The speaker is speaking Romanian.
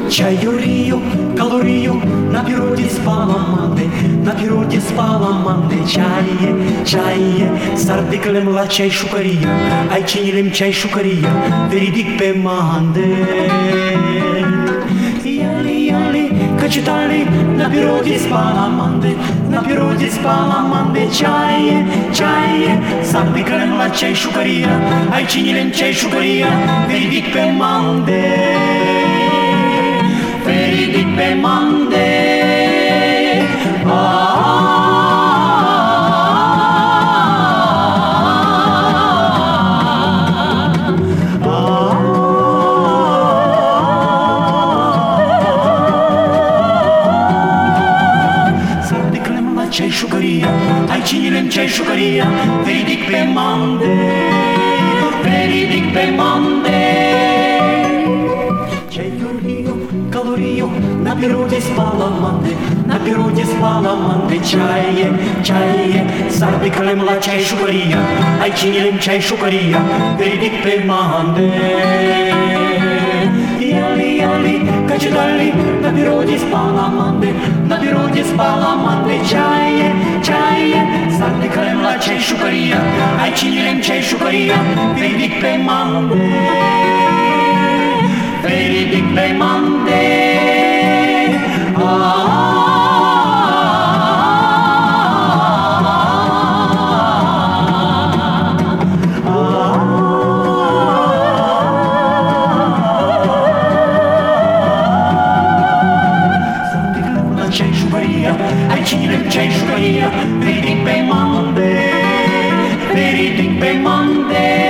Чаю, калорію, на природі спала манди, чає, сардикалем la чай шукария, ай чинилем чай шукария, веридик пе манде. Яли, качетали, на природі спала манди, чає, сардикалем la чай шукария, ай чинилем чай шукария, веридик пе манде. Veridic pe mande. Sardiclem la ceai șucăria, ai cinilem ceai șucăria, veridic pe mande, veridic pe mande. На природе спала манды, чае, сардикалем la чай шукария, ай чинилем чай шукария, веридик pe манде. Яли, качетали, на природе спала манды, чае, сардикалем la чай шукария, ай чинилем чай шукария, веридик pe манде. Veridic pe mande. Ceai șucăria, ai cinilem ceai șucăria, veridic pe mande, veridic pe mande.